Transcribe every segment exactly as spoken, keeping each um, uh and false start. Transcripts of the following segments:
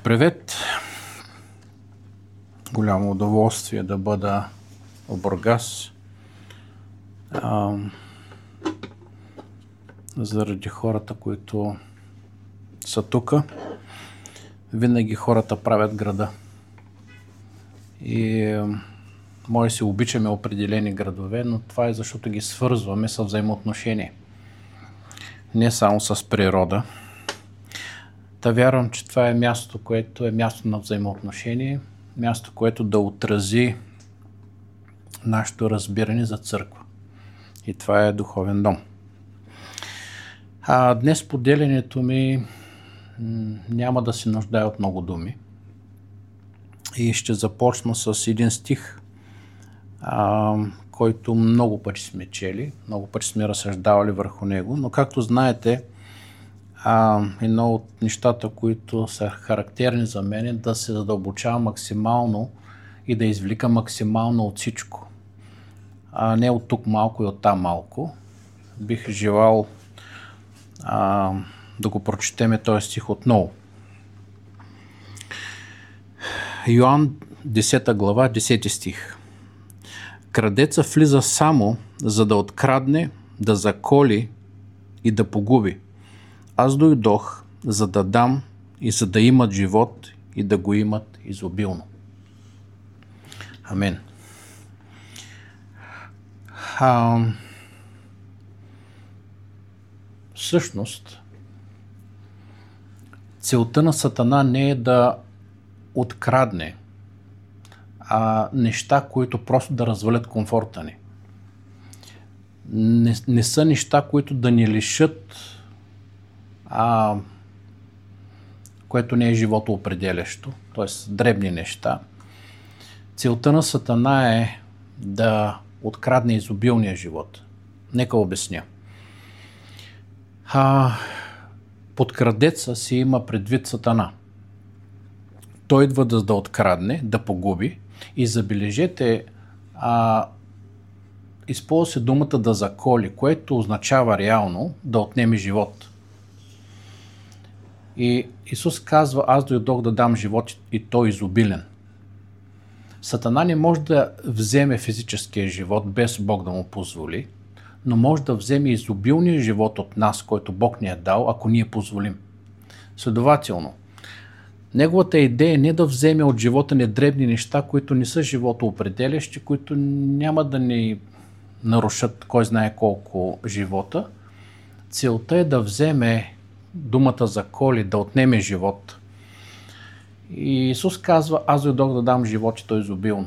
Привет! Голямо удоволствие да бъда в Бургас. А, заради хората, които са тук. Винаги хората правят града. И може да си обичаме определени градове, но това е защото ги свързваме с взаимоотношения. Не само с природа. Та вярвам, че това е място, което е място на взаимоотношение, място, което да отрази нашето разбиране за църква. И това е духовен дом. А днес поделянето ми м- няма да се нуждае от много думи. И ще започна с един стих, а, който много пъти сме чели, много пъти сме разсъждавали върху него, но както знаете, А, едно от нещата, които са характерни за мен, е да се задълбочава максимално и да извлика максимално от всичко. А не от тук малко и от там малко. Бих желал а, да го прочетеме този стих отново. Йоан десета глава, десети стих. Крадеца влиза само, за да открадне, да заколи и да погуби. Аз дойдох, за да дам и за да имат живот и да го имат изобилно. Амин. А, всъщност, целта на Сатана не е да открадне а неща, които просто да развалят комфорта ни. Не, не са неща, които да ни лишат А, което не е живото определящо, т.е. дребни неща. Целта на Сатана е да открадне изобилния живот. Нека обясня. А, под крадеца си има предвид Сатана. Той идва да, да открадне, да погуби и забележете, а, използва се думата да заколи, което означава реално да отнеме живот. И Исус казва, аз дойдох да дам живот и той изобилен. Сатана не може да вземе физическия живот без Бог да му позволи, но може да вземе изобилния живот от нас, който Бог ни е дал, ако ние позволим. Следователно, неговата идея е не да вземе от живота ни дребни неща, които не са животоопределящи, които няма да ни нарушат кой знае колко живота. Целта е да вземе думата за коли, да отнеме живот. И Исус казва, аз дойдох да дам живот и той изобилно.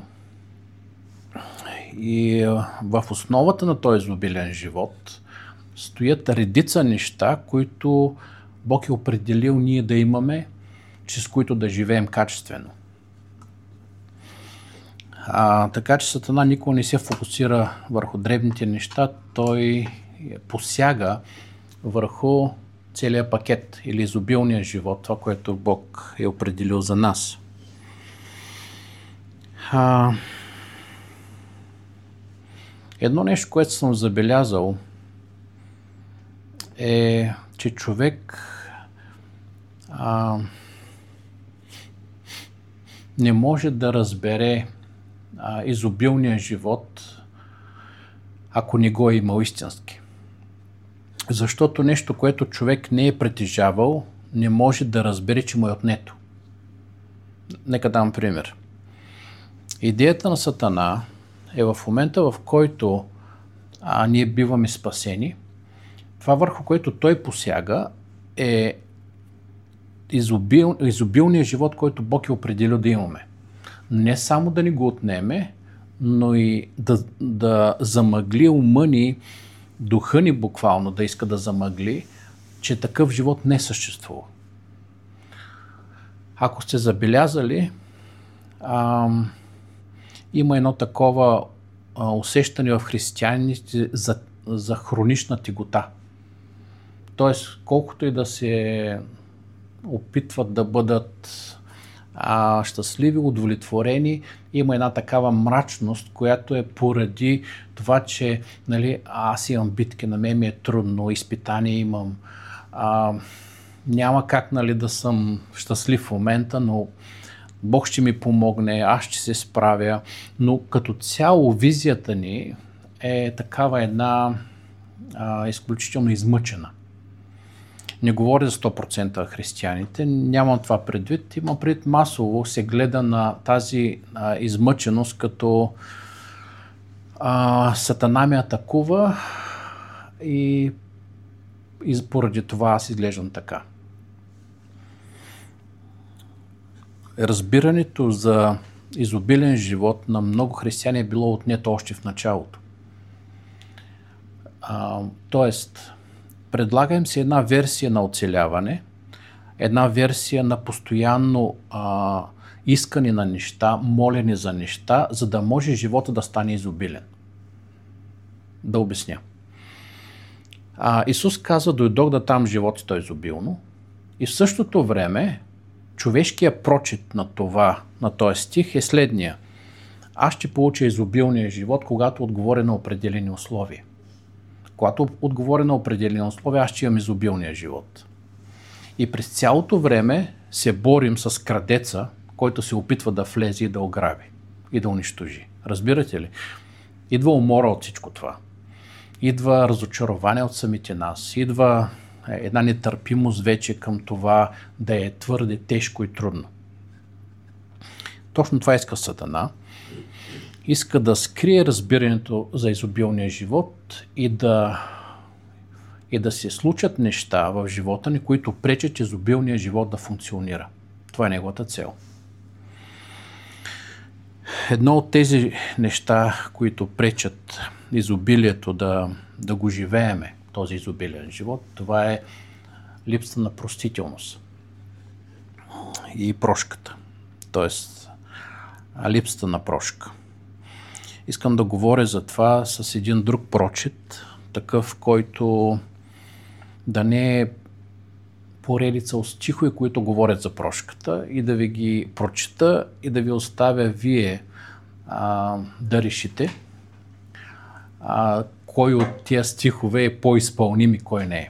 И в основата на този изобилен живот стоят редица неща, които Бог е определил ние да имаме, чрез които да живеем качествено. А, така че Сатана никога не се фокусира върху дребните неща, той посяга върху целият пакет или изобилния живот, това, което Бог е определил за нас. А, едно нещо, което съм забелязал, е, че човек а, не може да разбере а, изобилния живот, ако не го е имал истински. Защото нещо, което човек не е притежавал, не може да разбере, че му е отнето. Нека дам пример. Идеята на Сатана е в момента, в който а, ние биваме спасени, това върху което той посяга е изобил, изобилният живот, който Бог е определил да имаме. Не само да ни го отнеме, но и да, да замъгли ума ни, духа ни буквално да иска да замъгли, че такъв живот не съществува. Ако сте забелязали, ам, има едно такова а, усещане в християните за, за хронична тегота. Тоест, колкото и да се опитват да бъдат а, щастливи, удовлетворени, има една такава мрачност, която е поради това, че нали, аз имам битки, на мен ми е трудно, изпитание имам, а, няма как, нали, да съм щастлив в момента, но Бог ще ми помогне, аз ще се справя. Но като цяло визията ни е такава една а, изключително измъчена. Не говоря за сто процента християните, нямам това предвид. Има предвид масово се гледа на тази а, измъченост като а, Сатана ме атакува и, и поради това аз изглеждам така. Разбирането за изобилен живот на много християни е било отнето още в началото. А, тоест, предлага им се една версия на оцеляване, една версия на постоянно а, искане на неща, молене за неща, за да може живота да стане изобилен. Да обясня. А, Исус казва, дойдох да там живот и то изобилно. И в същото време човешкият прочит на това, на този стих е следния. Аз ще получа изобилния живот, когато отговоря на определени условия. Когато отговоря на определени условия, аз ще имам изобилния живот. И през цялото време се борим с крадеца, който се опитва да влезе и да ограби и да унищожи. Разбирате ли? Идва умора от всичко това. Идва разочарование от самите нас. Идва една нетърпимост вече към това да е твърде тежко и трудно. Точно това иска Сатана. Иска да скрие разбирането за изобилния живот и да, и да се случат неща в живота ни, които пречат изобилния живот да функционира. Това е неговата цел. Едно от тези неща, които пречат изобилието да, да го живееме, този изобилен живот, това е липсата на простителност и прошката. Тоест, липсата на прошка. Искам да говоря за това с един друг прочит, такъв, който да не е поредица от стихове, които говорят за прошката, и да ви ги прочита и да ви оставя вие а, да решите а, кой от тия стихове е по-изпълним и кой не е.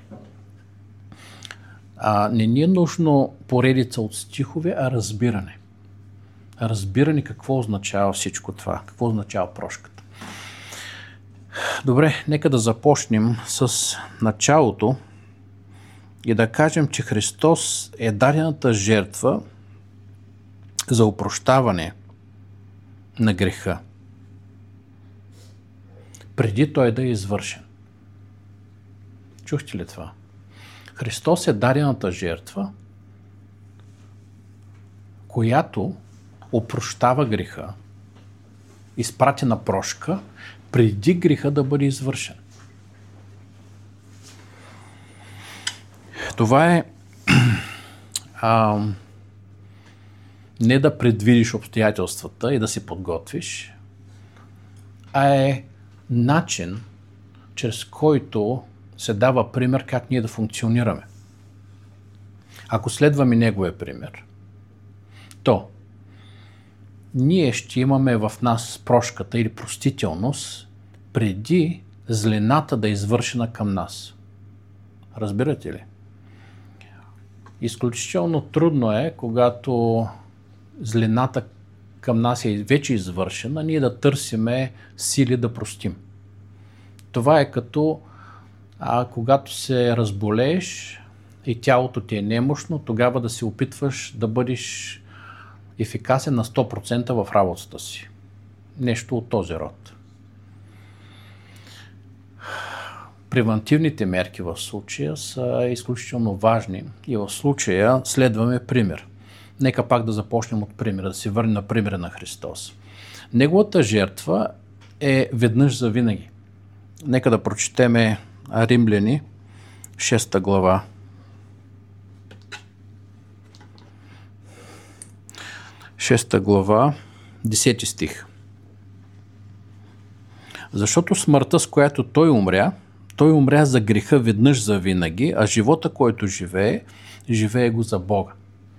А, не ни е нужно поредица от стихове, а разбиране. Разбиране какво означава всичко това, какво означава прошката. Добре, нека да започнем с началото и да кажем, че Христос е дадената жертва за опрощаване на греха, преди той да е извършен. Чухте ли това? Христос е дадената жертва, която опрощава греха, изпратена прошка, преди греха да бъде извършен. Това е а, не да предвидиш обстоятелствата и да се подготвиш, а е начин, чрез който се дава пример как ние да функционираме. Ако следваме неговия пример, то ние ще имаме в нас прошката или простителност преди злената да е извършена към нас. Разбирате ли? Изключително трудно е, когато злената към нас е вече извършена, ние да търсиме сили да простим. Това е като а, когато се разболееш и тялото ти е немощно, тогава да се опитваш да бъдеш ефикасен на сто процента в работата си. Нещо от този род. Превентивните мерки в случая са изключително важни и в случая следваме пример. Нека пак да започнем от примера, да се върнем на примера на Христос. Неговата жертва е веднъж за винаги. Нека да прочетеме Римляни, шеста глава. шеста глава, десети стих. Защото смъртта, с която той умря, той умря за греха веднъж за винаги, а живота, който живее, живее го за Бога.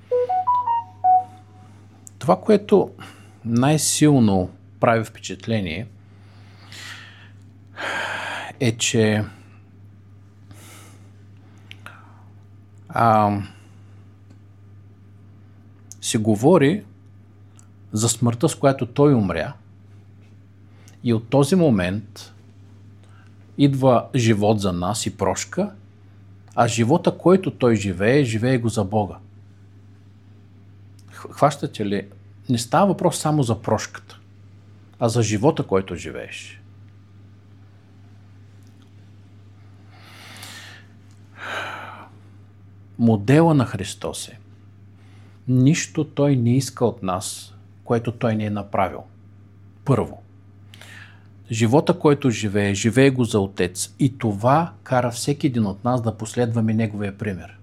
Това, което най-силно прави впечатление, е, че а, се говори за смъртта, с която той умря, и от този момент идва живот за нас и прошка, а живота, който той живее, живее го за Бога. Хващате ли? Не става въпрос само за прошката, а за живота, който живееш. Модела на Христос е: нищо той не иска от нас, което той не е направил. Първо, живота, който живее, живее го за Отец, и това кара всеки един от нас да последваме неговия пример.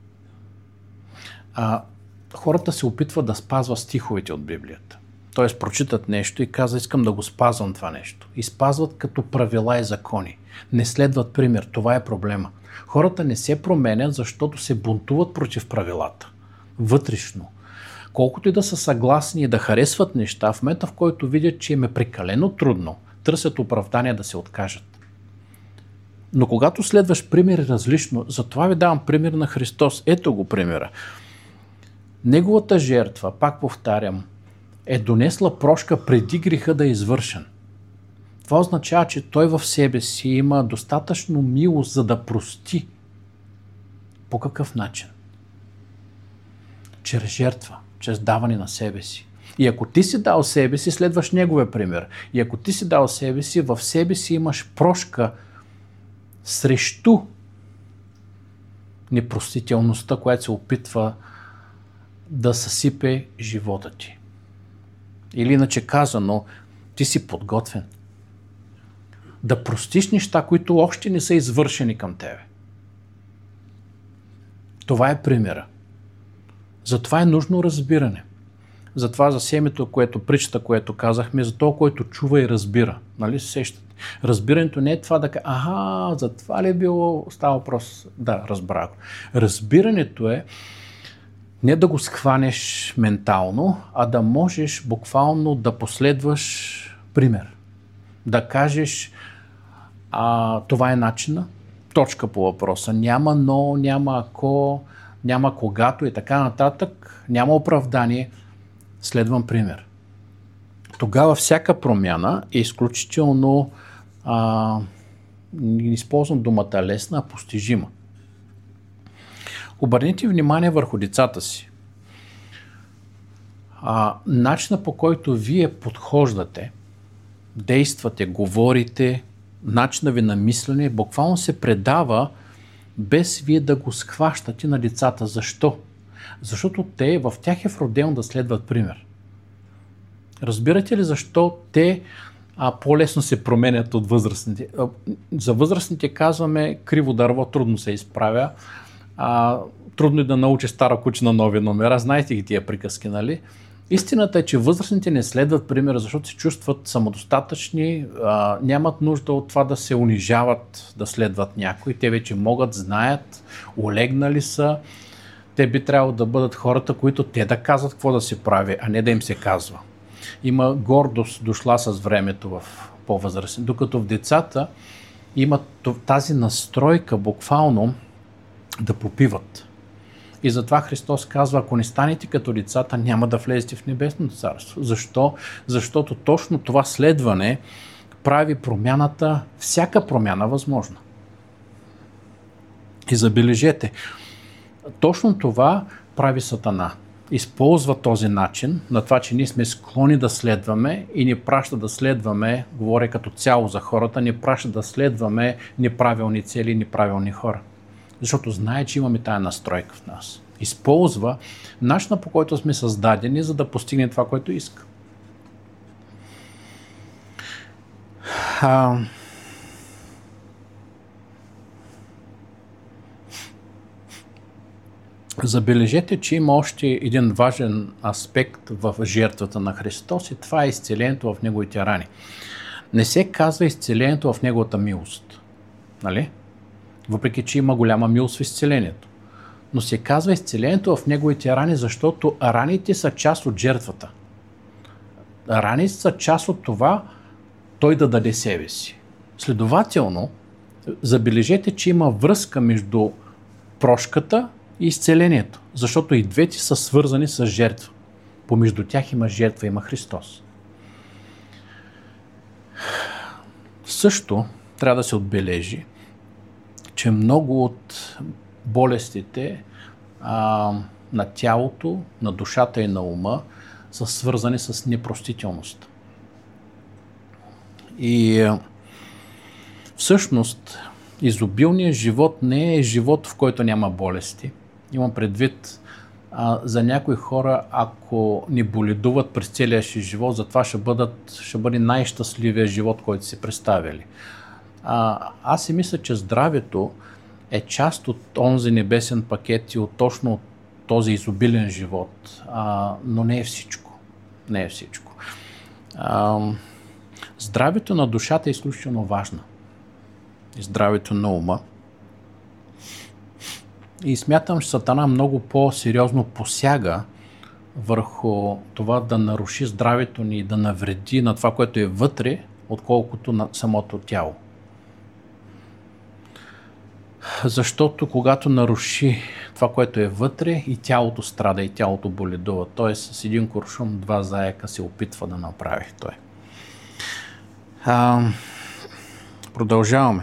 А, хората се опитват да спазват стиховете от Библията. Тоест, прочитат нещо и казват: искам да го спазвам това нещо. И спазват като правила и закони. Не следват пример. Това е проблема. Хората не се променят, защото се бунтуват против правилата. Вътрешно. Колкото и да са съгласни и да харесват неща, в момента, в който видят, че им е прекалено трудно, търсят оправдания да се откажат. Но когато следваш пример различно, затова ви давам пример на Христос. Ето го примера. Неговата жертва, пак повтарям, е донесла прошка преди греха да е извършен. Това означава, че той в себе си има достатъчно милост, за да прости. По какъв начин? Чрез жертва, чрез даване на себе си. И ако ти си дал себе си, следваш неговия пример. И ако ти си дал себе си, в себе си имаш прошка срещу непростителността, която се опитва да съсипе живота ти. Или иначе казано, ти си подготвен да простиш неща, които още не са извършени към тебе. Това е примера. Затова е нужно разбиране. Затова за семето, което причата, което казахме, за това, който чува и разбира. Нали се сещате? Разбирането не е това да кажа: аха, за това ли е било, става въпрос. Да, разбрах. Разбирането е не да го схванеш ментално, а да можеш буквално да последваш пример. Да кажеш: а, това е начина, точка по въпроса. Няма но, няма ако, няма когато и така нататък, няма оправдание. Следвам пример. Тогава всяка промяна е изключително, а, не използвам думата лесна, а постижима. Обърнете внимание върху децата си. А, начинът, по който вие подхождате, действате, говорите, начинът ви на мислене буквално се предава без вие да го схващате на децата. Защо? Защото те, в тях е вродено да следват пример. Разбирате ли защо те а, по-лесно се променят от възрастните? За възрастните казваме: криво дърво трудно се изправя, а, трудно е да научи стара куче на нови номера. Знаете ги тия приказки, нали? Истината е, че възрастните не следват примера, защото се чувстват самодостатъчни, а, нямат нужда от това да се унижават, да следват някой. Те вече могат, знаят, олегнали са. Те би трябвало да бъдат хората, които те да казват какво да се прави, а не да им се казва. Има гордост дошла с времето в по-възрастни, докато в децата имат тази настройка буквално да попиват. И затова Христос казва: ако не станете като децата, няма да влезете в небесното царство. Защо? Защото точно това следване прави промяната, всяка промяна възможна. И забележете, точно това прави Сатана. Използва този начин на това, че ние сме склонни да следваме и ни праща да следваме, говоря като цяло за хората, ни праща да следваме неправилни цели и неправилни хора. Защото знае, че имаме тая настройка в нас. Използва начина, по който сме създадени, за да постигне това, което иска. А... Забележете, че има още един важен аспект в жертвата на Христос и това е изцелението в неговите рани. Не се казва изцелението в неговата милост. Нали? Въпреки че има голяма милост в изцелението. Но се казва изцелението в неговите рани, защото раните са част от жертвата. Раните са част от това той да даде себе си. Следователно, забележете, че има връзка между прошката и изцелението, защото и двете са свързани с жертва. Помежду тях има жертва, има Христос. Също трябва да се отбележи, че много от болестите а, на тялото, на душата и на ума са свързани с непростителност. И а, всъщност изобилният живот не е живот, в който няма болести. Имам предвид, а, за някои хора, ако ни боледуват през целия си живот, затова ще, бъдат, ще бъде най-щастливия живот, който си представили. А, аз си мисля, че здравето е част от онзи небесен пакет и от точно от този изобилен живот, а, но не е всичко. Не е всичко. А, здравето на душата е изключително важно. И здравето на ума. И смятам, че Сатана много по-сериозно посяга върху това да наруши здравето ни и да навреди на това, което е вътре, отколкото на самото тяло. Защото когато наруши това, което е вътре, и тялото страда, и тялото боледува. Т.е. с един куршум два заека се опитва да направи той. А, продължаваме.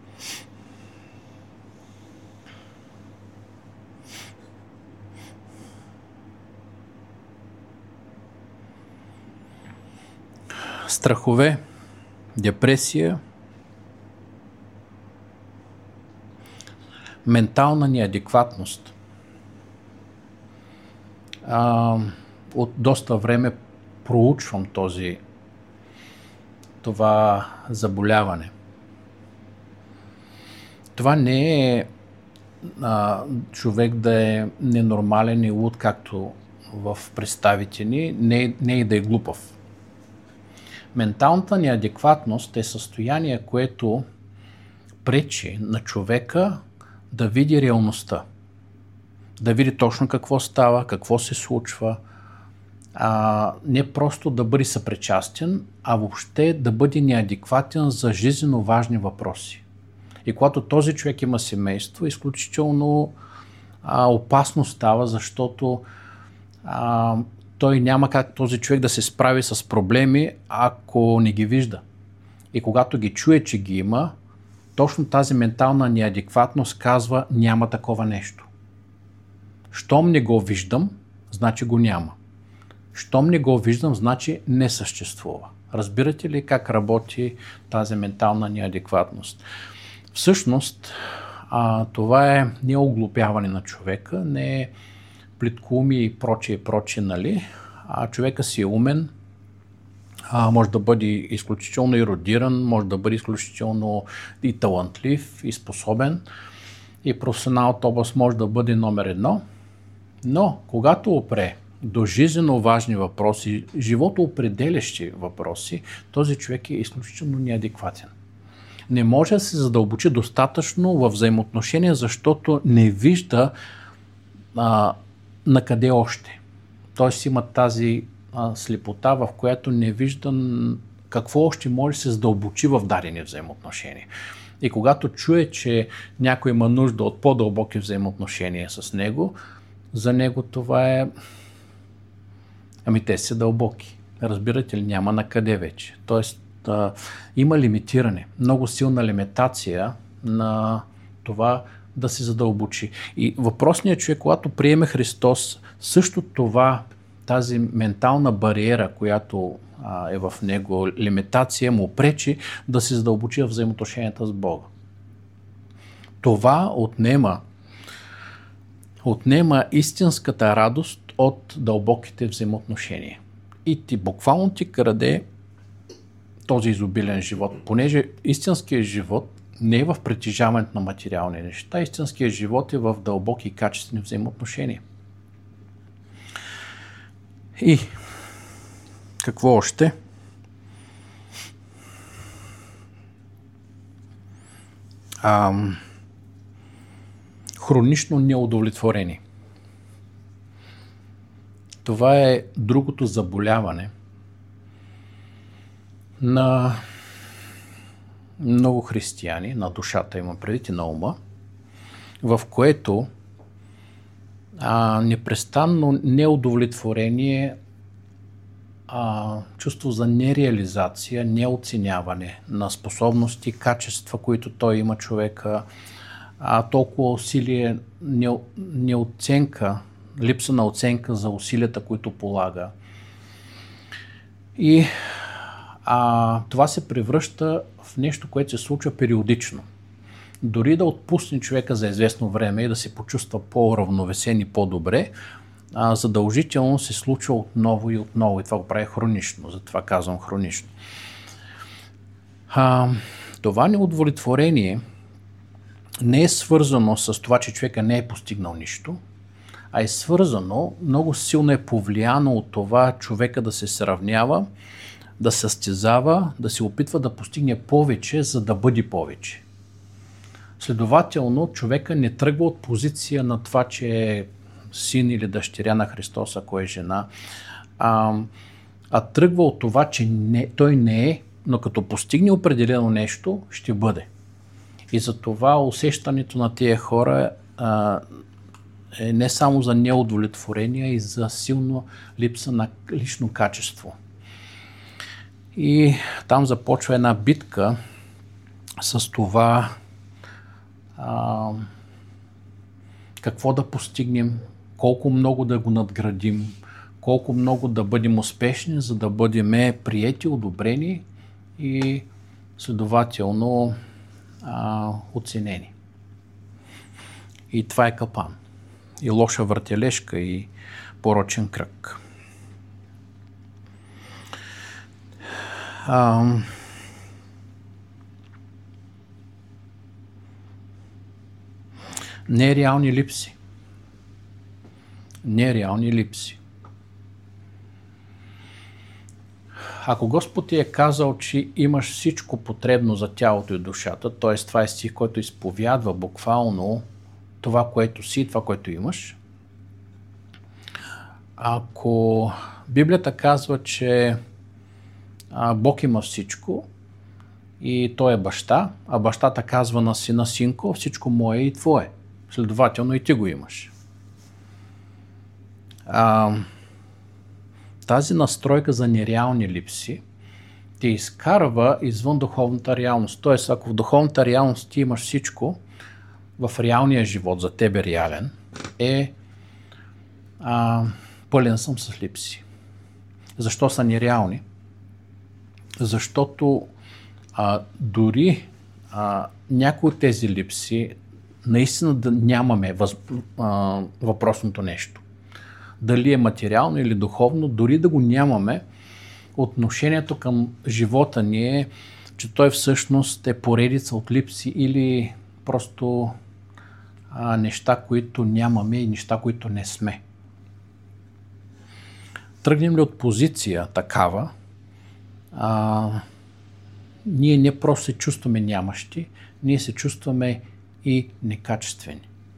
Страхове, депресия, ментална неадекватност. А, от доста време проучвам този, това заболяване. Това не е а, човек да е ненормален и луд, както в представите ни, не, не и да е глупав. Менталната неадекватност е състояние, което пречи на човека да види реалността. Да види точно какво става, какво се случва. А, не просто да бъде съпричастен, а въобще да бъде неадекватен за жизненно важни въпроси. И когато този човек има семейство, изключително а, опасно става, защото а, той няма как този човек да се справи с проблеми, ако не ги вижда. И когато ги чуе, че ги има, точно тази ментална неадекватност казва: няма такова нещо. Щом не го виждам, значи го няма. Щом не го виждам, значи не съществува. Разбирате ли как работи тази ментална неадекватност? Всъщност, а, това е не оглупяване на човека, не е плиткоумие и прочие, и прочие, нали? А човека си е умен, а, може да бъде изключително ерудиран, може да бъде изключително и талантлив, и способен, и професионалната област може да бъде номер едно, но когато опре до жизненно важни въпроси, живото определящи въпроси, този човек е изключително неадекватен. Не може да се задълбочи достатъчно в взаимоотношения, защото не вижда а, на къде още. Тоест има тази а, слепота, в която не вижда какво още може да се задълбочи в дадени взаимоотношения. И когато чуе, че някой има нужда от по-дълбоки взаимоотношения с него, за него това е... Ами те са дълбоки. Разбирате ли? Няма на къде вече. Тоест а, има лимитиране. Много силна лимитация на това да се задълбочи. И въпросният човек, когато приеме Христос, също това, тази ментална бариера, която а, е в него, лимитация, му пречи да се задълбочи в взаимоотношенията с Бога. Това отнема, отнема истинската радост от дълбоките взаимоотношения. И ти буквално ти краде този изобилен живот, понеже истинският живот не е в притежаването на материални неща, истинският живот е в дълбоки и качествени взаимоотношения. И какво още? Ам, хронично неудовлетворение. Това е другото заболяване на много християни, на душата има предвид и на ума, в което а, непрестанно неудовлетворение, а, чувство за нереализация, неоценяване на способности, качества, които той има човека, а, толкова усилие, не, неоценка, липса на оценка за усилията, които полага. И а, това се превръща в нещо, което се случва периодично. Дори да отпусне човека за известно време и да се почувства по-равновесен и по-добре, а, задължително се случва отново и отново. И това го прави хронично, затова казвам хронично. А, това неудовлетворение не е свързано с това, че човека не е постигнал нищо, а е свързано, много силно е повлияно от това човека да се сравнява, да състезава, да се опитва да постигне повече, за да бъде повече. Следователно, човека не тръгва от позиция на това, че е син или дъщеря на Христос, ако е жена, а, а тръгва от това, че не, той не е, но като постигне определено нещо, ще бъде. И затова усещането на тия хора а, е не само за неудовлетворение, а и за силно липса на лично качество. И там започва една битка с това а, какво да постигнем, колко много да го надградим, колко много да бъдем успешни, за да бъдем приети, одобрени и следователно а, оценени. И това е капан. И лоша въртележка, и порочен кръг. А, нереални липси. Нереални липси. Ако Господ ти е казал, че имаш всичко потребно за тялото и душата, т.е. това е стих, който изповядва буквално това, което си и това, което имаш. Ако Библията казва, че Бог има всичко и Той е баща, а бащата казва на сина: синко, всичко мое и твое. Следователно и ти го имаш. А, тази настройка за нереални липси те изкарва извън духовната реалност. Тоест, ако в духовната реалност ти имаш всичко, в реалния живот, за тебе реален, е а, пълен съм с липси. Защо са нереални? Защото а, дори а, някои от тези липси наистина да нямаме въз, а, въпросното нещо. Дали е материално или духовно, дори да го нямаме, отношението към живота ни е, че той всъщност е поредица от липси или просто а, неща, които нямаме и неща, които не сме. Тръгнем ли от позиция такава, а, ние не просто се чувстваме нямащи, ние се чувстваме и некачествени.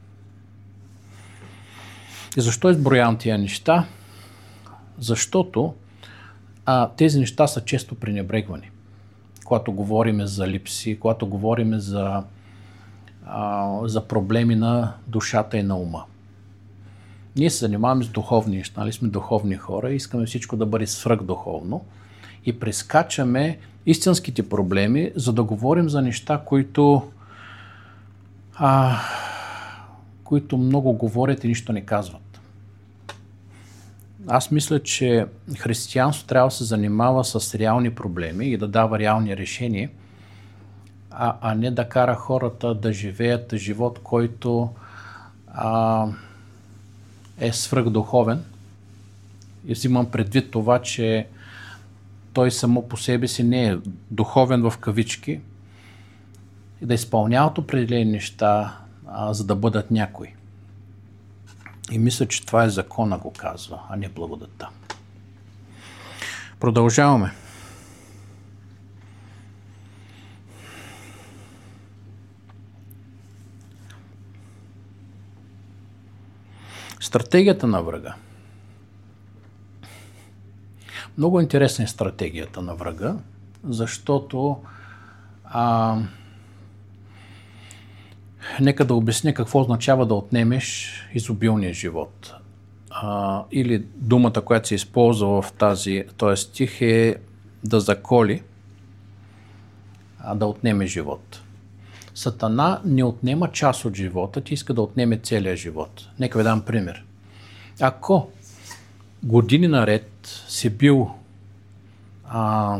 И защо изброявам тия неща? Защото а, тези неща са често пренебрегвани. Когато говорим за липси, когато говорим за, а, за проблеми на душата и на ума. Ние се занимаваме с духовни неща, нали сме духовни хора, искаме всичко да бъде свръхдуховно и прескачаме истинските проблеми, за да говорим за неща, които, а, които много говорят и нищо не казват. Аз мисля, че християнство трябва да се занимава с реални проблеми и да дава реални решения, а, а не да кара хората да живеят живот, който а, е свръхдуховен. И взимам предвид това, че той само по себе си не е духовен в кавички и да изпълняват определени неща, а, за да бъдат някои. И мисля, че това е закона го казва, а не благодатта. Продължаваме. Стратегията на врага. Много интересна е стратегията на врага, защото а, нека да обясня какво означава да отнемеш изобилния живот. А, или думата, която се използва в тази, този стих е да заколи, а да отнеме живот. Сатана не отнема част от живота, ти иска да отнеме целия живот. Нека ви дам пример. Ако години наред си бил а,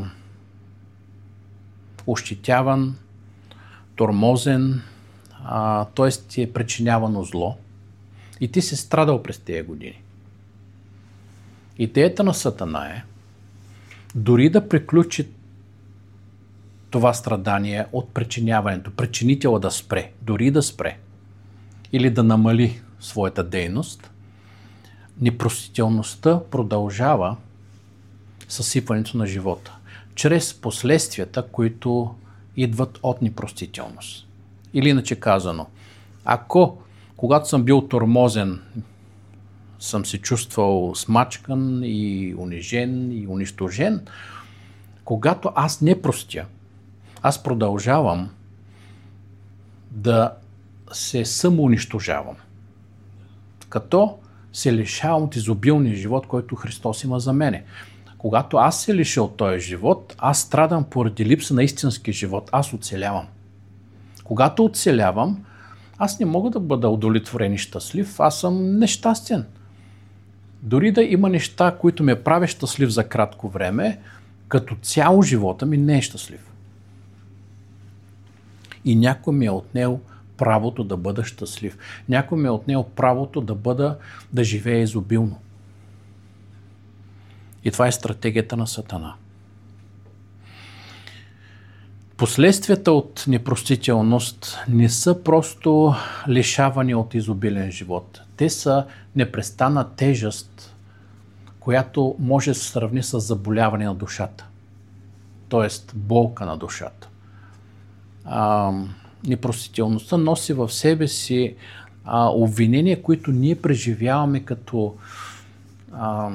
ощетяван, тормозен, т.е. ти е причинявано зло и ти си страдал през тези години. Идеята на Сатана е дори да приключи това страдание от причиняването, причинителя да спре, дори да спре или да намали своята дейност, непростителността продължава съсипването на живота, чрез последствията, които идват от непростителност. Или иначе казано, ако когато съм бил тормозен, съм се чувствал смачкан и унижен и унищожен, когато аз не простя, аз продължавам да се самоунищожавам, като се лишавам от изобилния живот, който Христос има за мене. Когато аз се лиша от този живот, аз страдам поради липса на истински живот, аз оцелявам. Когато оцелявам, аз не мога да бъда удовлетворен и щастлив, аз съм нещастен. Дори да има неща, които ме правят щастлив за кратко време, като цяло живота ми не е щастлив. И някой ми е отнел правото да бъда щастлив. Някой ми е отнел правото да бъда, да живея изобилно. И това е стратегията на Сатана. Последствията от непростителност не са просто лишаване от изобилен живот. Те са непрестанна тежест, която може да се сравни с заболяване на душата. Тоест болка на душата. А, непростителността носи в себе си а, обвинения, които ние преживяваме като а,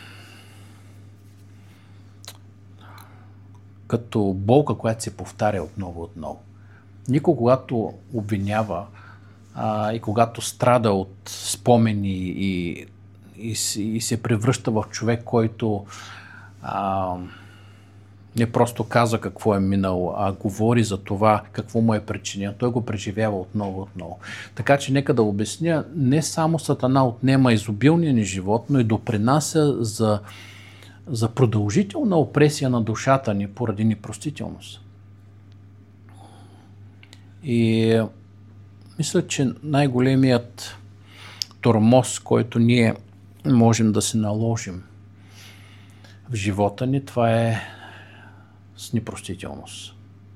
като болка, която се повтаря отново отново. Никой, когато обвинява а, и когато страда от спомени и, и, и се превръща в човек, който а, не просто каза какво е минало, а говори за това какво му е причинено. Той го преживява отново отново. Така че нека да обясня, не само Сатана отнема изобилния ни живот, но и допринася за за продължителна опресия на душата ни поради непростителност. И мисля, че най-големият тормоз, който ние можем да се наложим в живота ни, това е с непростителност.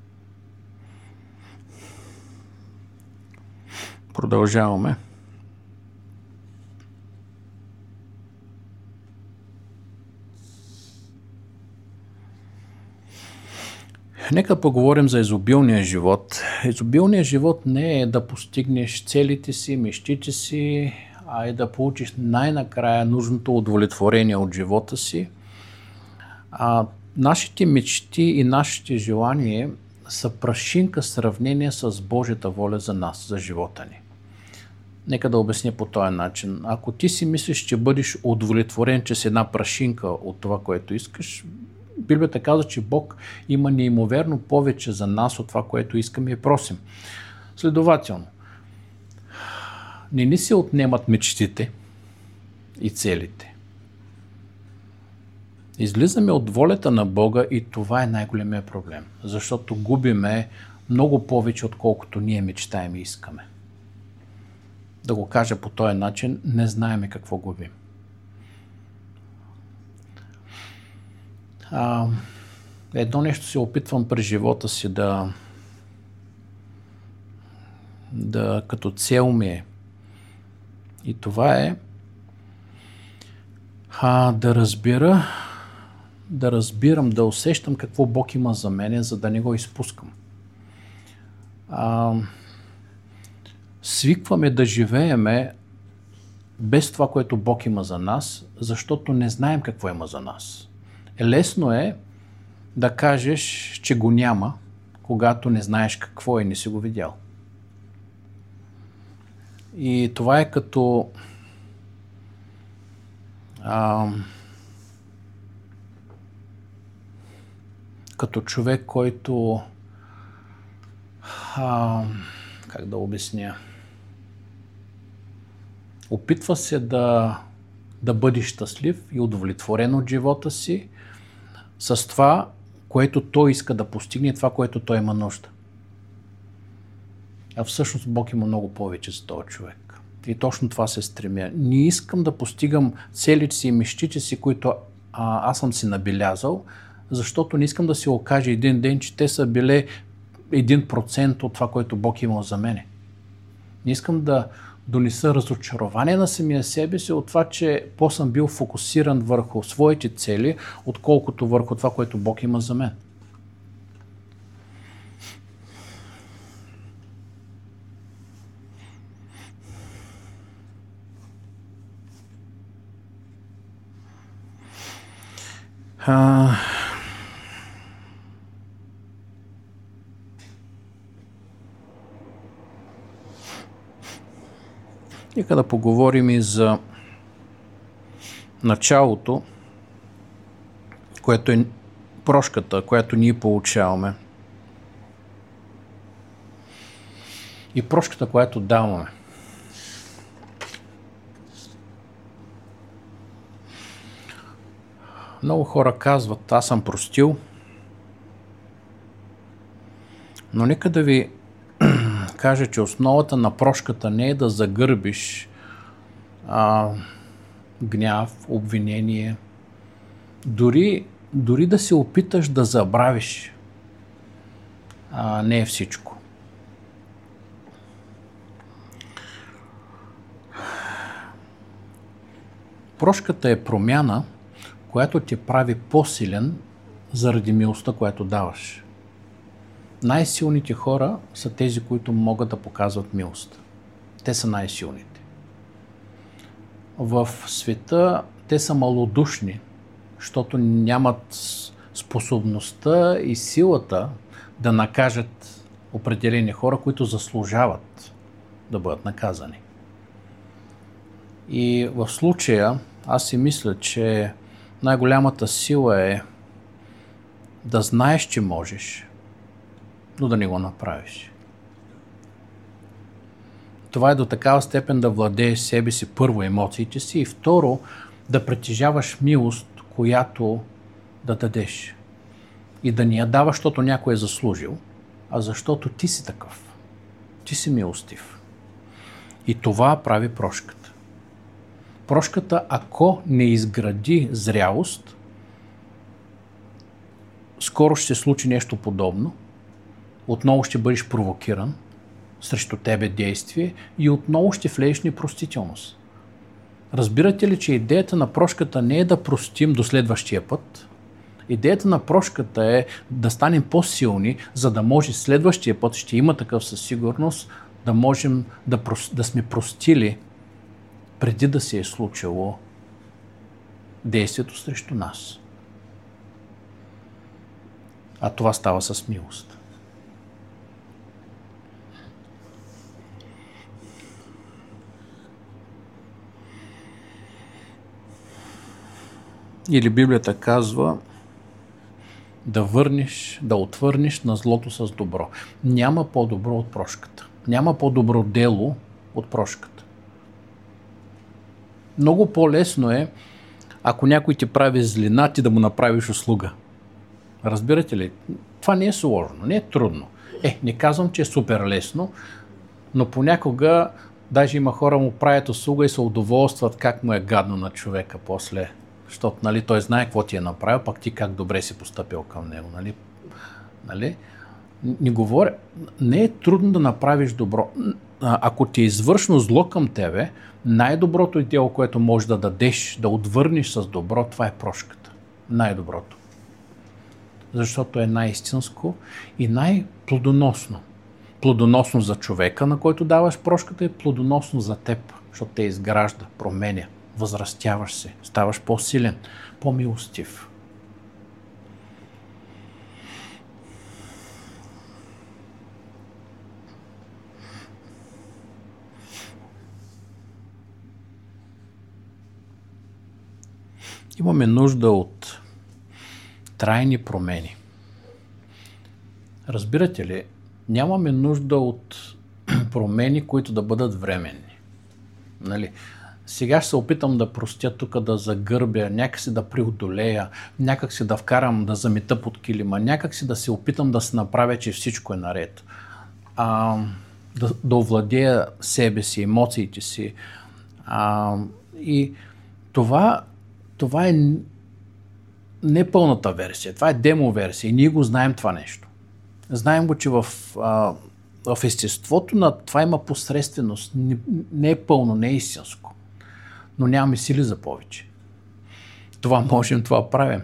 Продължаваме. Нека поговорим за изобилния живот. Изобилният живот не е да постигнеш целите си, мечтите си, а е да получиш най-накрая нужното удовлетворение от живота си. А, нашите мечти и нашите желания са прашинка в сравнение с Божията воля за нас, за живота ни. Нека да обясня по този начин. Ако ти си мислиш, че бъдеш удовлетворен, че си една прашинка от това, което искаш, Библията казва, че Бог има неимоверно повече за нас от това, което искаме и просим. Следователно, не ни се отнемат мечтите и целите. Излизаме от волята на Бога и това е най-големия проблем, защото губиме много повече, отколкото ние мечтаем и искаме. Да го кажа по този начин, не знаеме какво губим. А, едно нещо се опитвам през живота си да, да като цел ми е. И това е а, да разбира, да разбирам, да усещам какво Бог има за мене, за да не го изпускам. А, свикваме да живееме без това, което Бог има за нас, защото не знаем какво има за нас. Лесно е да кажеш, че го няма, когато не знаеш какво е и не си го видял. И това е като а, като човек, който а, как да обясня, опитва се да, да бъде щастлив и удовлетворен от живота си с това, което той иска да постигне, това, което той има нужда. А всъщност Бог има много повече за този човек. И точно това се стремя. Не искам да постигам целите си и мечтите си, които а, аз съм си набелязал, защото не искам да се окаже един ден, че те са били един процент от това, което Бог е имал за мене. Не искам да донеса разочарование на самия себе си от това, че по-съм бил фокусиран върху своите цели, отколкото върху това, което Бог има за мен. А... Нека да поговорим и за началото, което е прошката, която ние получаваме. И прошката, която даваме. Много хора казват, аз съм простил, но нека да ви кажа, че основата на прошката не е да загърбиш а, гняв, обвинение, дори, дори да се опиташ да забравиш, а, не е всичко. Прошката е промяна, която те прави по-силен заради милостта, която даваш. Най-силните хора са тези, които могат да показват милост. Те са най-силните. В света те са малодушни, защото нямат способността и силата да накажат определени хора, които заслужават да бъдат наказани. И в случая аз си мисля, че най-голямата сила е да знаеш, че можеш, но да не го направиш. Това е до такава степен да владееш себе си, първо емоциите си, и второ да притежаваш милост, която да дадеш. И да не я даваш, защото някой е заслужил, а защото ти си такъв. Ти си милостив. И това прави прошката. Прошката, ако не изгради зрялост, скоро ще се случи нещо подобно. Отново ще бъдеш провокиран срещу тебе действие и отново ще влезеш в непростителност. Разбирате ли, че идеята на прошката не е да простим до следващия път? Идеята на прошката е да станем по-силни, за да може следващия път, ще има такъв със сигурност, да можем да, да сме простили преди да се е случило действието срещу нас. А това става с милост. Или Библията казва да върнеш, да отвърнеш на злото с добро. Няма по-добро от прошката. Няма по-добро дело от прошката. Много по-лесно е, ако някой ти прави злина, ти да му направиш услуга. Разбирате ли? Това не е сложно, не е трудно. Е, не казвам, че е супер лесно, но понякога даже има хора, му правят услуга и се удоволстват как му е гадно на човека после. Защото, нали, той знае какво ти е направил, пък ти как добре си постъпил към него. Нали? Нали? Не говоря, не е трудно да направиш добро. Ако ти е извършено зло към тебе, най-доброто дело, което можеш да дадеш, да отвърнеш с добро, това е прошката. Най-доброто. Защото е най-истинско и най-плодоносно. Плодоносно за човека, на който даваш прошката, е плодоносно за теб, защото те изгражда, променя, възрастяваш се, ставаш по-силен, по-милостив. Имаме нужда от трайни промени. Разбирате ли, нямаме нужда от промени, които да бъдат временни. Нали? Сега ще се опитам да простя тук, да загърбя, някакси да преодолея, някакси да вкарам, да замета под килима, някакси да се опитам да се направя, че всичко е наред. А, да, да овладея себе си, емоциите си. А, и това, това е не пълната версия, това е демо версия и ние го знаем това нещо. Знаем го, че в, а, в естеството на това има посредственост, не, не е пълно, не е истинско, но нямаме сили за повече. Това можем, това правим.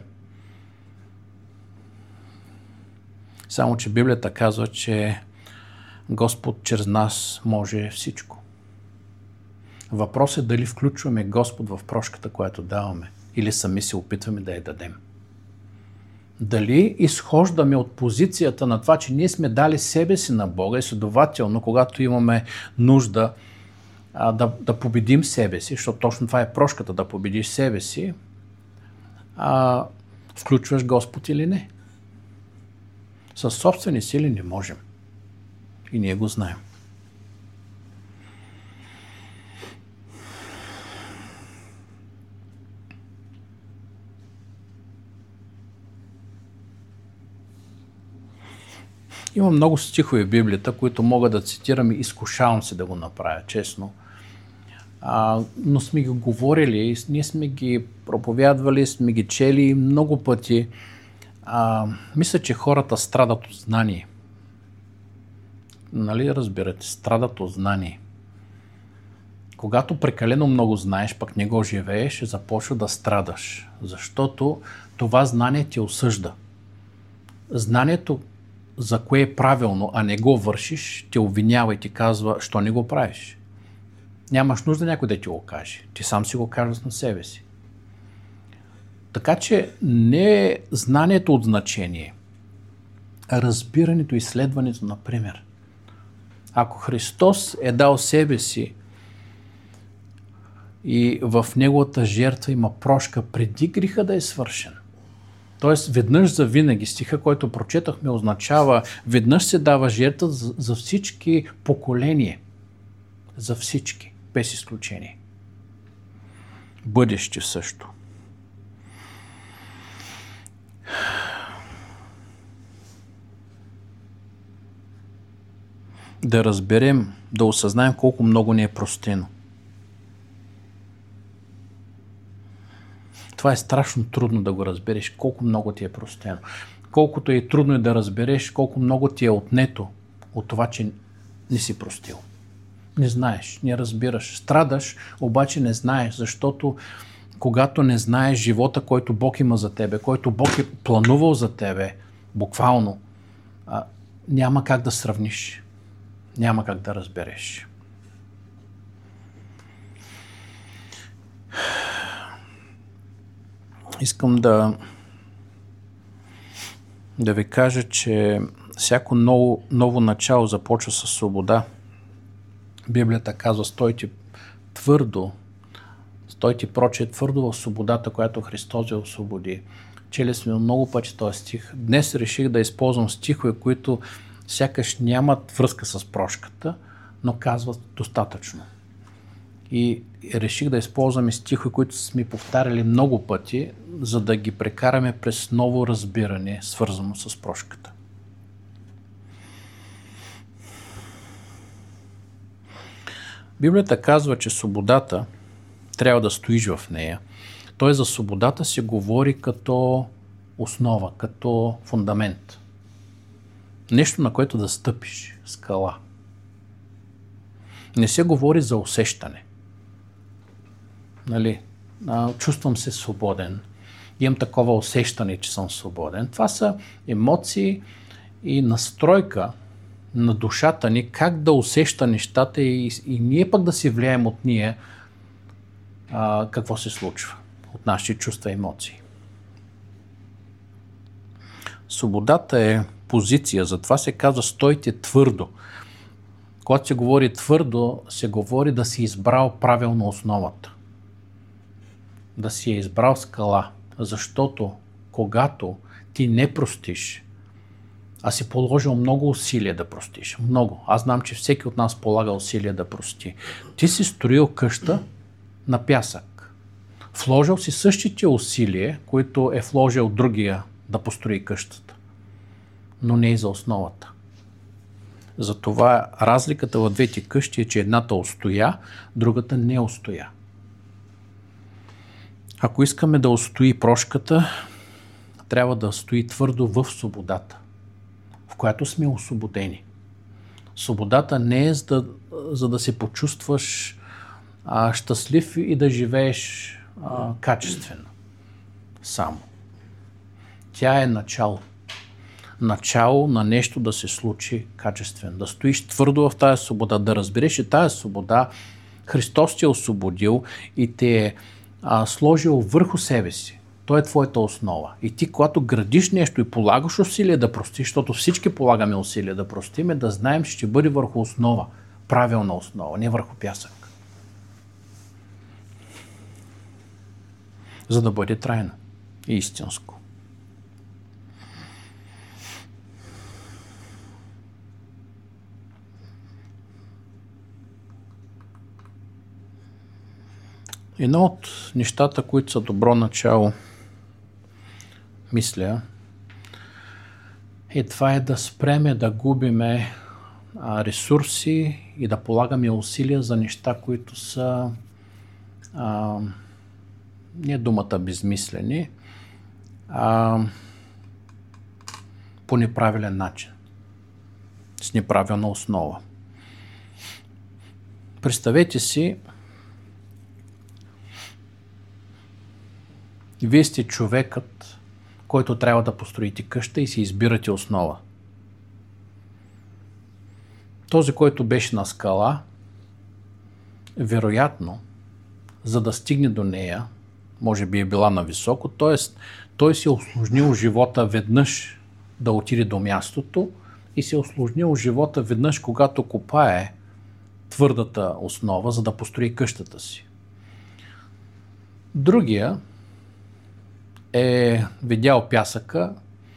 Само, че Библията казва, че Господ чрез нас може всичко. Въпросът е дали включваме Господ в прошката, която даваме, или сами се опитваме да я дадем. Дали изхождаме от позицията на това, че ние сме дали себе си на Бога и следователно, когато имаме нужда а, да, да победим себе си, защото точно това е прошката, да победиш себе си, а, включваш Господ или не. Със собствени сили не можем. И ние го знаем. Има много стихове в Библията, които мога да цитирам и изкушавам се да го направя, честно. А, но сме ги говорили, ние сме ги проповядвали, сме ги чели много пъти. А, мисля, че хората страдат от знание. Нали разбирате? Страдат от знание. Когато прекалено много знаеш, пък не го живееш, започва да страдаш. Защото това знание те осъжда. Знанието, за кое е правилно, а не го вършиш, те обвинява и ти казва, що не го правиш. Нямаш нужда някой да ти го каже. Ти сам си го кажеш на себе си. Така че не е знанието от значение, а разбирането и следването, например. Ако Христос е дал себе си и в Неговата жертва има прошка преди греха да е свършен, т.е. веднъж за винаги, стиха, който прочетахме, означава веднъж се дава жертва за, за всички поколения. За всички, без изключение. Бъдещи също. Да разберем, да осъзнаем колко много ни е простено. Това е страшно трудно да го разбереш, колко много ти е простено. Колкото е трудно е да разбереш, колко много ти е отнето от това, че не си простил. Не знаеш, не разбираш. Страдаш, обаче не знаеш, защото когато не знаеш живота, който Бог има за тебе, който Бог е планувал за тебе, буквално, а, няма как да сравниш. Няма как да разбереш. Искам да, да ви кажа, че всяко ново, ново начало започва с свобода. Библията казва, стойте твърдо, стойте проче твърдо в свободата, която Христос ви освободи. Чели сме много пъти този стих. Днес реших да използвам стихове, които сякаш нямат връзка с прошката, но казват достатъчно. И реших да използваме стихове, които сме повтаряли много пъти, за да ги прекараме през ново разбиране, свързано с прошката. Библията казва, че свободата трябва да стоиш в нея. Той за свободата се говори като основа, като фундамент. Нещо, на което да стъпиш, скала. Не се говори за усещане. Нали, а, чувствам се свободен. Имам такова усещане, че съм свободен. Това са емоции и настройка на душата ни, как да усеща нещата и, и ние пък да си влияем от ние а, какво се случва, от нашите чувства и емоции. Свободата е позиция, затова се казва стойте твърдо. Когато се говори твърдо, се говори да си избрал правилно основата. да си е избрал скала, защото когато ти не простиш, а си положил много усилия да простиш, много, аз знам, че всеки от нас полага усилия да прости, ти си строил къща на пясък, вложил си същите усилия, които е вложил другия да построи къщата, но не и за основата. Затова разликата в двете къщи е, че едната устоя, другата не устоя. Ако искаме да устои прошката, трябва да стои твърдо в свободата, в която сме освободени. Свободата не е за да, за да се почувстваш а, щастлив и да живееш а, качествено. Само. Тя е начало. Начало на нещо да се случи качествено. Да стоиш твърдо в тази свобода, да разбереш, че тази свобода Христос те е освободил и те е а, сложил върху себе си. Той е твоята основа. И ти, когато градиш нещо и полагаш усилия да простиш, защото всички полагаме усилия да простиме, да знаем, че ще бъде върху основа. Правилна основа, не върху пясък. За да бъде трайно и истинско. Едно от нещата, които са добро начало, мисля, е това е да спреме да губиме ресурси и да полагаме усилия за неща, които са а, не думата безмислени, а по неправилен начин, с неправилна основа. Представете си, вие сте човекът, който трябва да построите къща и си избирате основа. Този, който беше на скала, вероятно, за да стигне до нея, може би е била нависоко, т.е. той си е усложнил живота веднъж да отиде до мястото и си е усложнил живота веднъж, когато копае твърдата основа, за да построи къщата си. Другия е видял пясъка,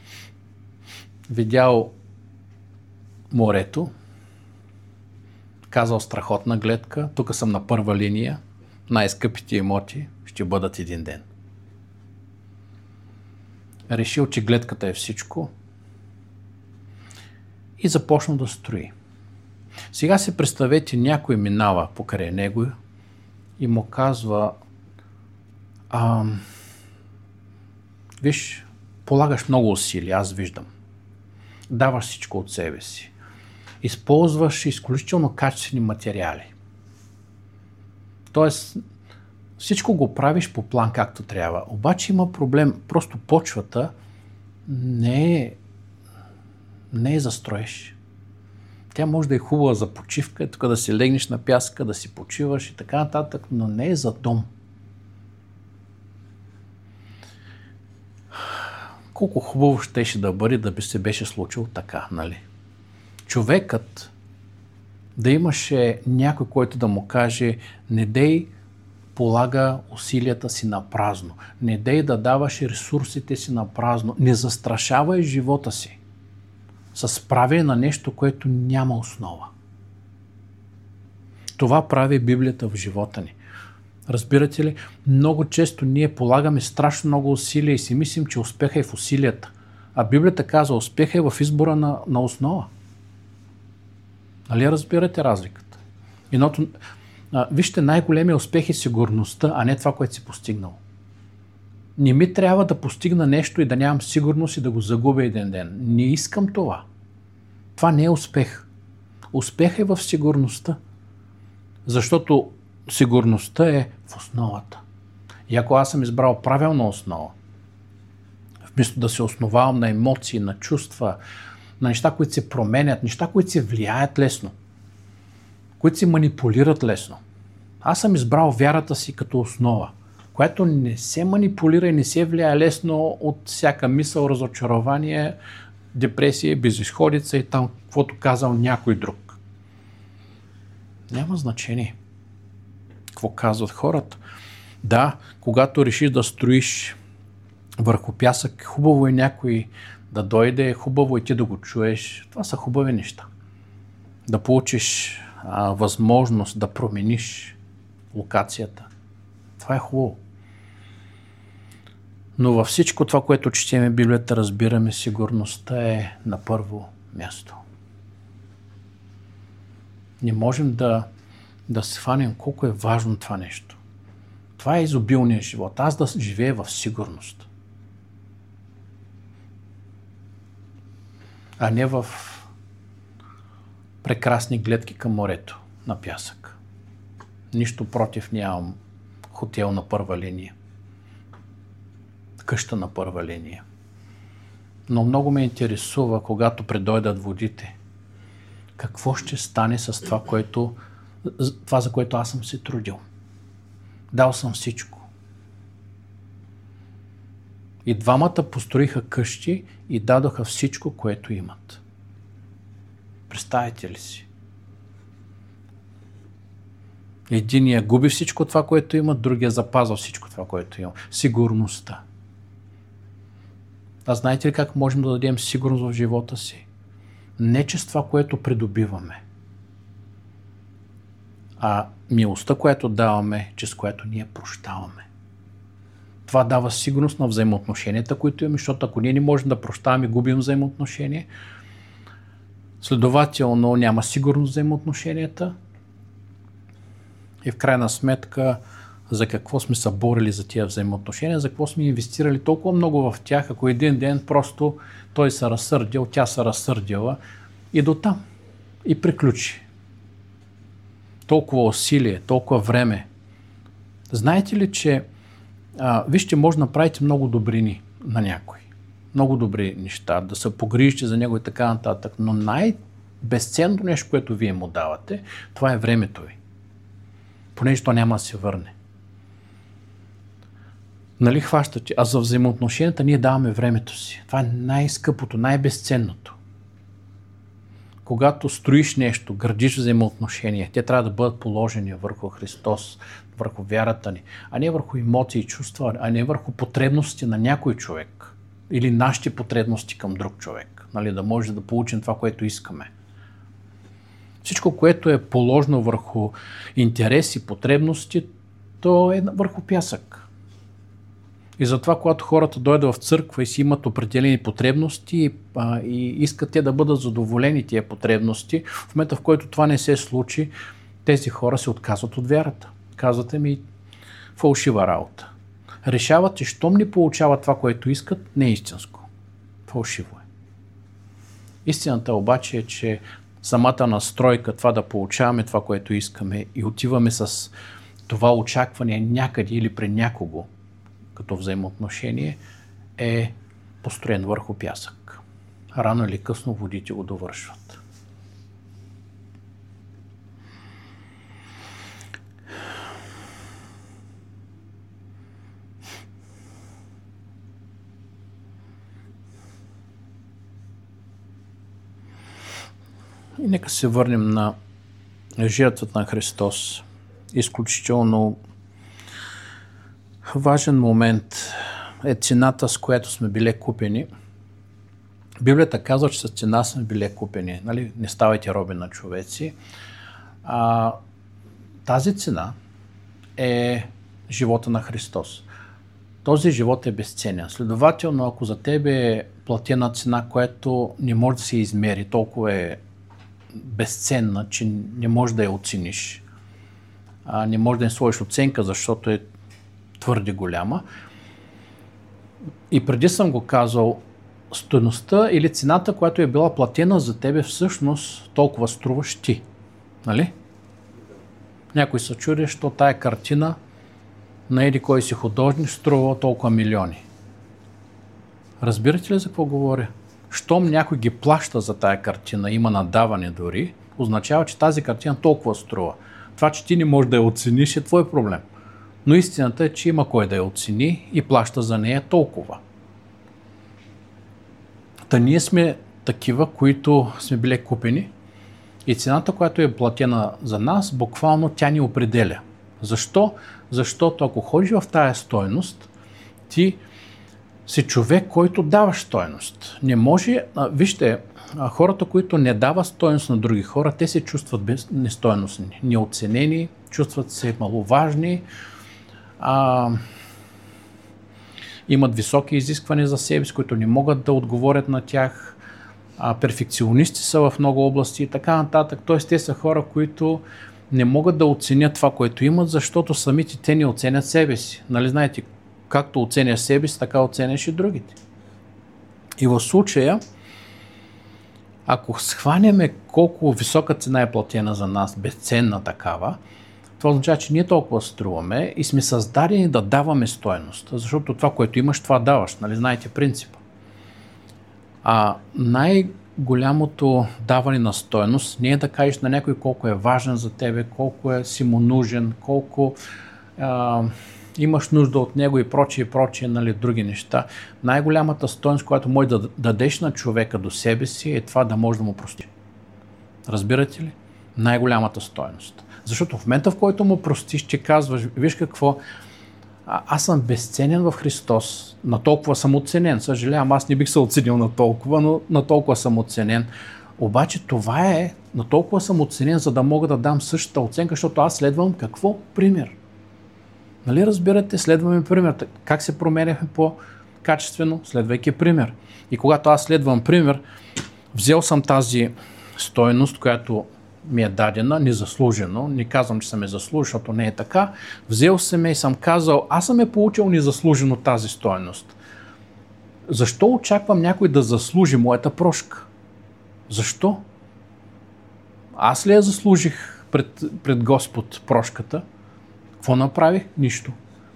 видял морето, казал страхотна гледка, тук съм на първа линия, най-скъпите имоти ще бъдат един ден. Решил, че гледката е всичко и започна да строи. Сега си представете, някой минава покрай него и му казва: а, виж, полагаш много усилия, аз виждам. Даваш всичко от себе си. Използваш изключително качествени материали. Тоест, всичко го правиш по план както трябва. Обаче има проблем. Просто почвата не е, не е за строеж. Тя може да е хубава за почивка, тук да си легнеш на пясъка, да си почиваш и така нататък, но не е за дом. Колко хубаво щеше да бъде да би се беше случило така, нали? Човекът да имаше някой, който да му каже: не дей полага усилията си на празно, не дей да даваш ресурсите си на празно, не застрашавай живота си с правене на нещо, което няма основа. Това прави Библията в живота ни. Разбирате ли? Много често ние полагаме страшно много усилия и си мислим, че успеха е в усилията. А Библията казва, успеха е в избора на, на основа. Нали разбирате разликата? Едното, а, вижте, най-големия успех е сигурността, а не това, което си постигнал. Не ми трябва да постигна нещо и да нямам сигурност и да го загубя един ден. Не искам това. Това не е успех. Успех е в сигурността. Защото сигурността е в основата. И ако аз съм избрал правилна основа, вместо да се основавам на емоции, на чувства, на неща, които се променят, неща, които се влияят лесно, които се манипулират лесно. Аз съм избрал вярата си като основа, която не се манипулира и не се влияе лесно от всяка мисъл, разочарование, депресия, безизходица и там, каквото казал някой друг. Няма значение какво казват хората. Да, когато решиш да строиш върху пясък, хубаво е някой да дойде, хубаво е ти да го чуеш. Това са хубави неща. Да получиш а, възможност да промениш локацията. Това е хубаво. Но във всичко това, което четеме в Библията, разбираме, сигурността е на първо място. Не можем да, да се хванем колко е важно това нещо. Това е изобилният живот. Аз да живея в сигурност. А не в прекрасни гледки към морето на пясък. Нищо против нямам хотел на първа линия. Къща на първа линия. Но много ме интересува, когато предойдат водите, какво ще стане с това, което, това за което аз съм се трудил. Дал съм всичко. И двамата построиха къщи и дадоха всичко, което имат. Представете ли си? Единия губи всичко това, което има, другия запазва всичко това, което има. Сигурността. А знаете ли как можем да дадем сигурност в живота си? Не чрез това, което придобиваме, а милостта, която даваме, чрез която ние прощаваме. Това дава сигурност на взаимоотношенията, които имаме, защото ако ние не можем да прощаваме, губим взаимоотношения, следователно няма сигурност в взаимоотношенията и в крайна сметка за какво сме се борили за тия взаимоотношения, за какво сме инвестирали толкова много в тях, ако един ден просто той се разсърдил, тя се разсърдила и до там. И приключи. Толкова усилие, толкова време. Знаете ли, че а, вижте, може да направите много добрини на някой. Много добри неща, да се погрижите за него и така нататък, но най-безценното нещо, което вие му давате, това е времето ви. Понеже то няма да се върне. Нали хващате? А за взаимоотношенията ние даваме времето си. Това е най-скъпото, най-безценното. Когато строиш нещо, градиш взаимоотношения, те трябва да бъдат положени върху Христос, върху вярата ни, а не върху емоции и чувства, а не върху потребности на някой човек или нашите потребности към друг човек, нали, да може да получим това, което искаме. Всичко, което е положено върху интереси, потребности, то е върху пясък. И затова, когато хората дойдат в църква и си имат определени потребности а, и искат те да бъдат задоволени тия потребности, в момента, в който това не се случи, тези хора се отказват от вярата. Казвате ми фалшива работа. Решават, че щом не получават това, което искат, не е истинско. Фалшиво е. Истината обаче е, че самата настройка, това да получаваме това, което искаме и отиваме с това очакване някъде или при някого, като взаимоотношение, е построен върху пясък. Рано или късно водите го довършват. И нека се върнем на жертвата на Христос. Изключително важен момент е цената, с която сме били купени. Библията казва, че с цена сме били купени. Нали? Не ставайте роби на човеци. А, тази цена е живота на Христос. Този живот е безценен. Следователно, ако за тебе е платена цена, която не може да се измери, толкова е безценна, че не можеш да я оцениш, а, не можеш да не сложиш оценка, защото е твърде голяма. И преди съм го казал, стойността или цената, която е била платена за тебе, всъщност толкова струваш ти. Нали? Някой се чуди, що тая картина на еди кой си художник струва толкова милиони. Разбирате ли за какво говоря? Щом някой ги плаща за тая картина, има надаване дори, означава, че тази картина толкова струва. Това, че ти не можеш да я оцениш, е твой проблем. Но истината е, че има кой да я оцени и плаща за нея толкова. Та ние сме такива, които сме били купени и цената, която е платена за нас, буквално тя ни определя. Защо? Защото ако ходиш в тая стойност, ти си човек, който дава стойност. Не може, а, вижте, а, хората, които не дават стойност на други хора, те се чувстват без, нестойностни, неоценени, чувстват се маловажни, а, имат високи изисквания за себе си, които не могат да отговорят на тях, а, перфекционисти са в много области и така нататък. Т.е. те са хора, които не могат да оценят това, което имат, защото самите те не оценят себе си. Нали знаете, както оценяш себе си, така оценяш и другите. И в случая, ако схванеме колко висока цена е платена за нас, безценна такава, това означава, че ние толкова струваме и сме създадени да даваме стойност. Защото това, което имаш, това даваш. Нали знаете принципа. А най-голямото даване на стойност не е да кажеш на някой колко е важен за тебе, колко е си му нужен, колко а, имаш нужда от него и прочие, и прочие, нали, други неща. Най-голямата стойност, която може да дадеш на човека до себе си, е това да може да му простиш. Разбирате ли? Най-голямата стойност. Защото в момента, в който му простиш, че казваш, виж какво, а, аз съм безценен в Христос, на толкова съм оценен. Съжалявам, аз не бих се оценил на толкова, но на толкова съм оценен. Обаче това е, на толкова съм оценен, за да мога да дам същата оценка, защото аз следвам какво? Пример. Нали разбирате? Следваме пример. Как се променяхме по-качествено? Следвайки пример. И когато аз следвам пример, взел съм тази стойност, която ми е дадена, незаслужено. Не казвам, че съм е заслужил, защото не е така. Взел съм и съм казал, аз съм е получил незаслужено тази стойност. Защо очаквам някой да заслужи моята прошка? Защо? Аз ли я заслужих пред, пред Господ прошката? Какво направих? Нищо.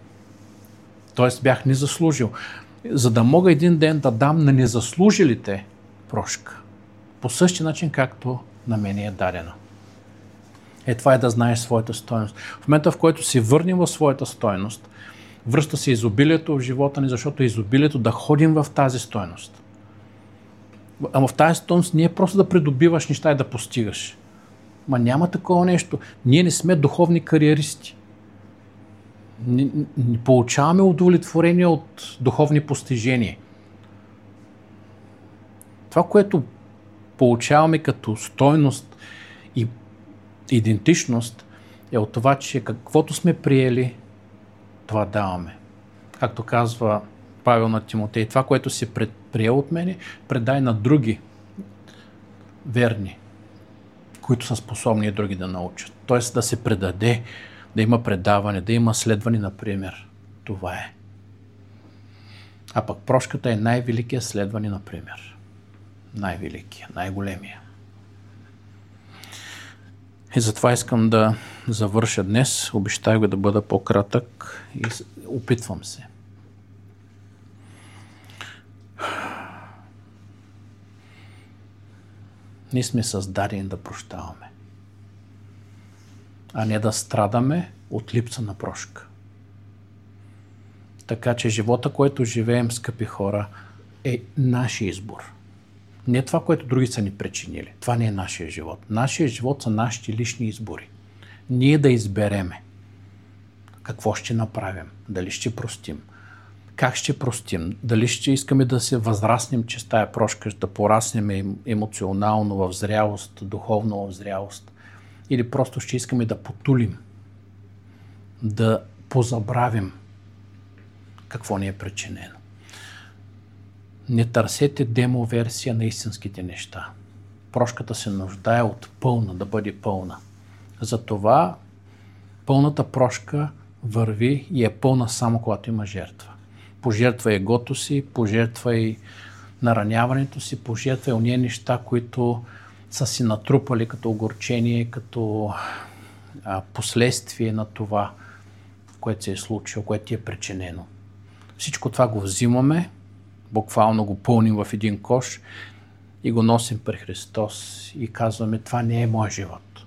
Тоест бях незаслужил. За да мога един ден да дам на незаслужилите прошка. По същия начин, както на мен е дадена. Е, това е да знаеш своята стойност. В момента, в който се върнем в своята стойност, връща се изобилието в живота ни, защото е изобилието да ходим в тази стойност. Ама в тази стойност не е просто да придобиваш неща и да постигаш. Ма няма такова нещо. Ние не сме духовни кариеристи. Не, не получаваме удовлетворение от духовни постижения. Това, което получаваме като стойност и идентичност, е от това, че каквото сме приели, това даваме. Както казва Павел на Тимотей, това, което си предприел от мене, предай на други верни, които са способни и други да научат. Тоест да се предаде, да има предаване, да има следване, например. Това е. А пък прошката е най-великият следване, например. Най-великият, най-големия. И затова искам да завърша днес. Обещах ви да бъда по-кратък и опитвам се. Ние сме създадени да прощаваме, а не да страдаме от липса на прошка. Така че живота, който живеем, скъпи хора, е нашия избор. Не това, което други са ни причинили. Това не е нашия живот. Нашия живот са нашите лични избори. Ние да избереме какво ще направим, дали ще простим, как ще простим, дали ще искаме да се възраснем чрез тая прошка, да пораснем емоционално в зрялост, духовно в зрялост, или просто ще искаме да потулим, да позабравим какво ни е причинено. Не търсете демо-версия на истинските неща. Прошката се нуждае от пълна, да бъде пълна. Затова пълната прошка върви и е пълна само когато има жертва. Пожертва егото си, пожертва и нараняването си, пожертва и ония неща, които са си натрупали като огорчение, като а, последствие на това, което се е случило, което ти е причинено. Всичко това го взимаме, буквално го пълним в един кош и го носим при Христос и казваме, това не е мой живот.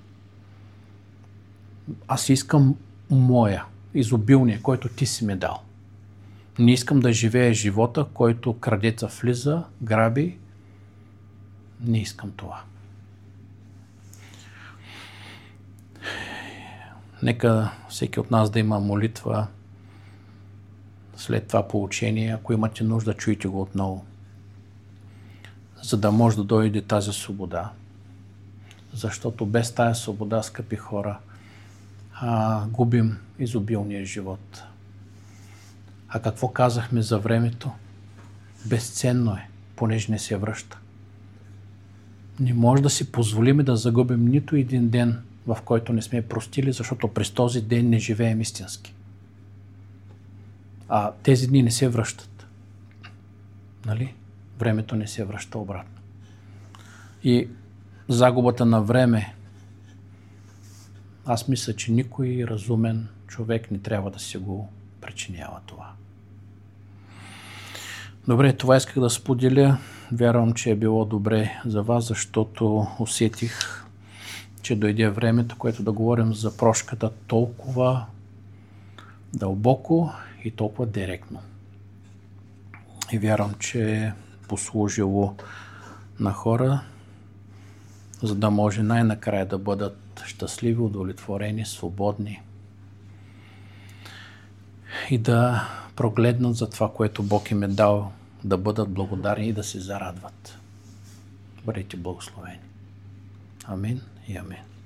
Аз искам моя, изобилния, който ти си ми дал. Не искам да живея живота, който крадеца влиза, граби. Не искам това. Нека всеки от нас да има молитва след това поучение. Ако имате нужда, чуйте го отново, за да може да дойде тази свобода. Защото без тази свобода, скъпи хора, а, губим изобилния живот. А какво казахме за времето? Безценно е, понеже не се връща. Не може да си позволим да загубим нито един ден, в който не сме простили, защото през този ден не живеем истински. А тези дни не се връщат. Нали? Времето не се връща обратно. И загубата на време, аз мисля, че никой разумен човек не трябва да си го причинява това. Добре, това исках да споделя. Вярвам, че е било добре за вас, защото усетих, че дойде времето, което да говорим за прошката толкова дълбоко и толкова директно. И вярвам, че е послужило на хора, за да може най-накрая да бъдат щастливи, удовлетворени, свободни и да прогледнат за това, което Бог им е дал, да бъдат благодарни и да се зарадват. Бъдете благословени. Амин и амин.